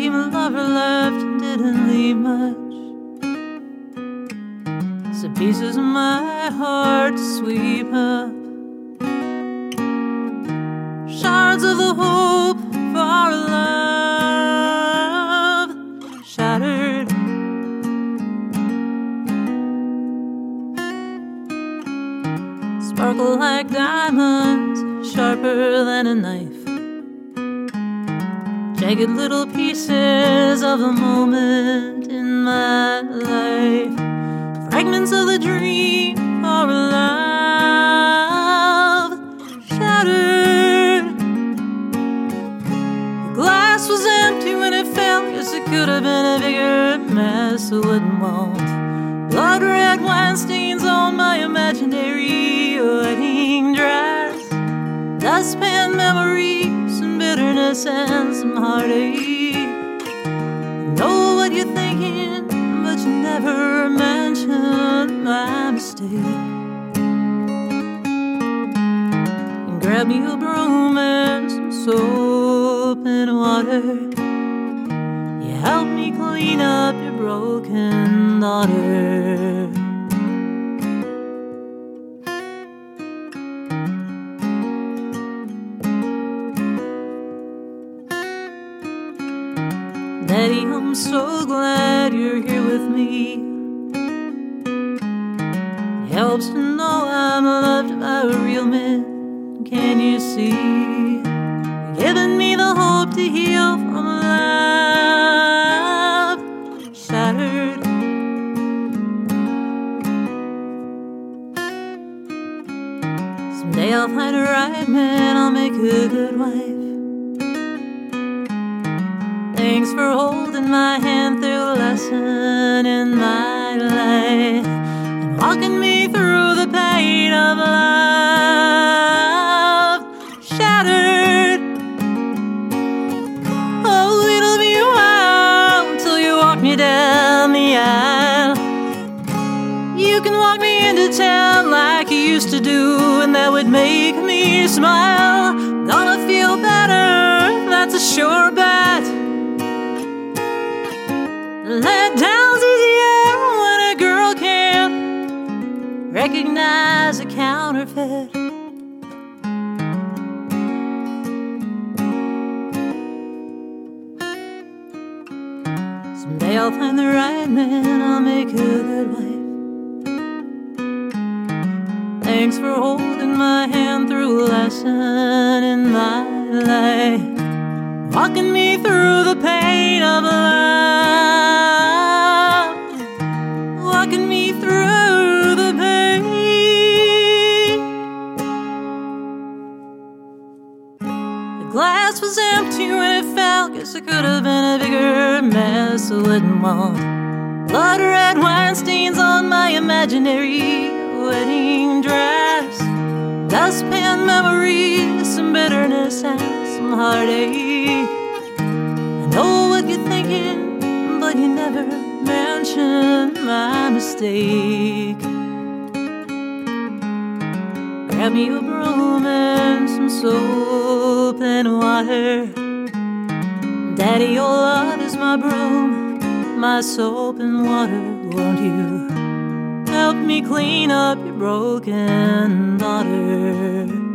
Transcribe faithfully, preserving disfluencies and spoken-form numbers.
dream a lover left and didn't leave much. So pieces of my heart to sweep up, shards of the hope of our love shattered. Sparkle like diamonds, sharper than a knife. Jagged little pieces of the moment in my life, fragments of the dream of love shattered. The glass was empty when it fell. Guess it could have been a bigger mess. So it won't. Blood red wine stains on my imaginary wedding dress. Dustpan memories and bitterness and some heartache. I know what you're thinking, but you never mentioned my mistake. And grab me a broom and some soap and water. You help me clean up your broken daughter. Daddy, I'm so glad you're here with me. It helps to know I'm loved by a real man. Can you see? You're giving me the hope to heal from a love shattered. Someday I'll find a right man, I'll make a good wife. Thanks for holding my hand through a lesson in my life and walking me through the pain of love shattered. Oh, it'll be a while till you walk me down the aisle. You can walk me into town like you used to do, and that would make me smile. Gonna feel better, that's a sure bet. Let down's easier when a girl can't recognize a counterfeit. Someday I'll find the right man, I'll make a good wife. Thanks for holding my hand through a lesson in my life, walking me through the pain of love, walking me through the pain. The glass was empty when it fell. Guess it could have been a bigger mess, so it won't. Blood red wine stains on my imaginary wedding dress. Dustpan memories, some bitterness and some heartache. I know what you're thinking, but you never mentioned my mistake. Grab me a broom and some soap and water. Daddy, your love is my broom, my soap and water. Won't you help me clean up your broken daughter?